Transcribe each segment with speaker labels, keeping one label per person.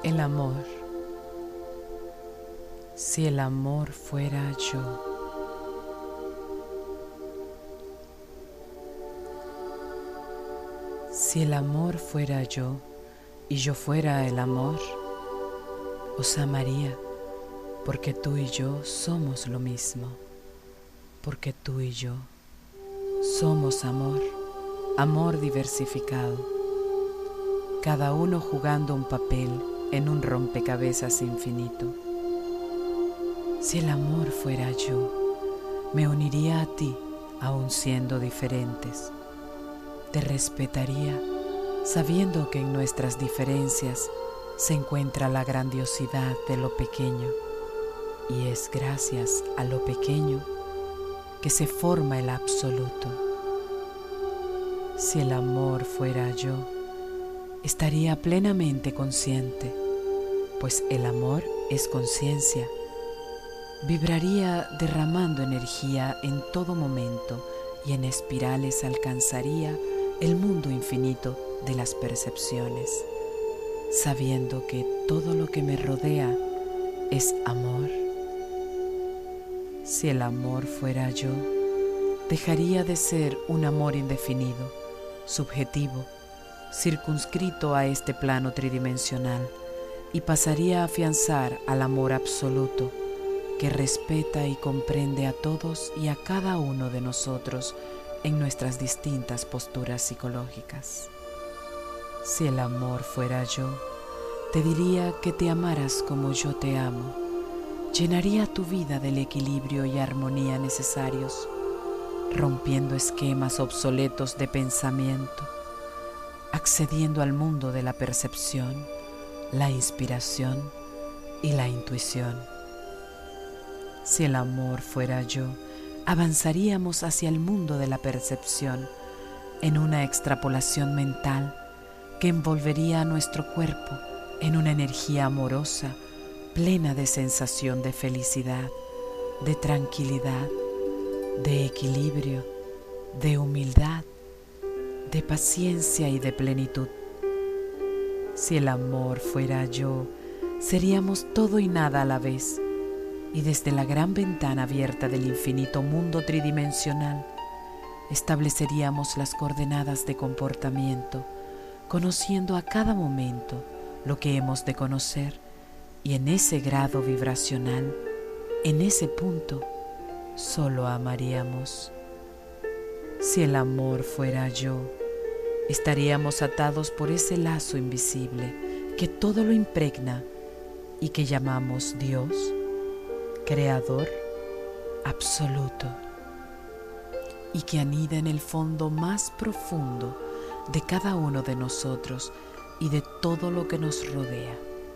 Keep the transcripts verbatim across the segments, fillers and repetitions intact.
Speaker 1: El amor. Si el amor fuera yo. Si el amor fuera yo y yo fuera el amor, os amaría porque tú y yo somos lo mismo, porque tú y yo somos amor, amor diversificado, cada uno jugando un papel en un rompecabezas infinito. Si el amor fuera yo, me uniría a ti aun siendo diferentes. Te respetaría sabiendo que en nuestras diferencias se encuentra la grandiosidad de lo pequeño, y es gracias a lo pequeño que se forma el absoluto. Si el amor fuera yo, estaría plenamente consciente, pues el amor es conciencia. Vibraría derramando energía en todo momento y en espirales alcanzaría el mundo infinito de las percepciones, sabiendo que todo lo que me rodea es amor. Si el amor fuera yo, dejaría de ser un amor indefinido, subjetivo, circunscrito a este plano tridimensional y pasaría a afianzar al amor absoluto que respeta y comprende a todos y a cada uno de nosotros en nuestras distintas posturas psicológicas. Si el amor fuera yo, te diría que te amaras como yo te amo. Llenaría tu vida del equilibrio y armonía necesarios, rompiendo esquemas obsoletos de pensamiento, accediendo al mundo de la percepción, la inspiración y la intuición. Si el amor fuera yo, avanzaríamos hacia el mundo de la percepción en una extrapolación mental que envolvería a nuestro cuerpo en una energía amorosa, plena de sensación de felicidad, de tranquilidad, de equilibrio, de humildad, de paciencia y de plenitud. Si el amor fuera yo, seríamos todo y nada a la vez, y desde la gran ventana abierta del infinito mundo tridimensional estableceríamos las coordenadas de comportamiento, conociendo a cada momento lo que hemos de conocer, y en ese grado vibracional, en ese punto, solo amaríamos. Si el amor fuera yo, estaríamos atados por ese lazo invisible que todo lo impregna y que llamamos Dios, Creador absoluto, y que anida en el fondo más profundo de cada uno de nosotros y de todo lo que nos rodea.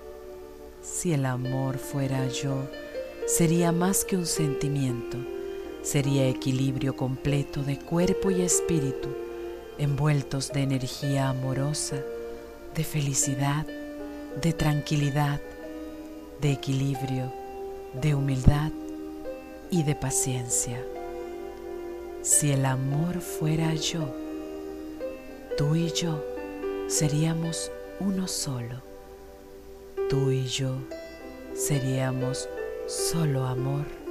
Speaker 1: Si el amor fuera yo, sería más que un sentimiento, sería equilibrio completo de cuerpo y espíritu, envueltos de energía amorosa, de felicidad, de tranquilidad, de equilibrio, de humildad y de paciencia. Si el amor fuera yo, tú y yo seríamos uno solo. Tú y yo seríamos solo amor.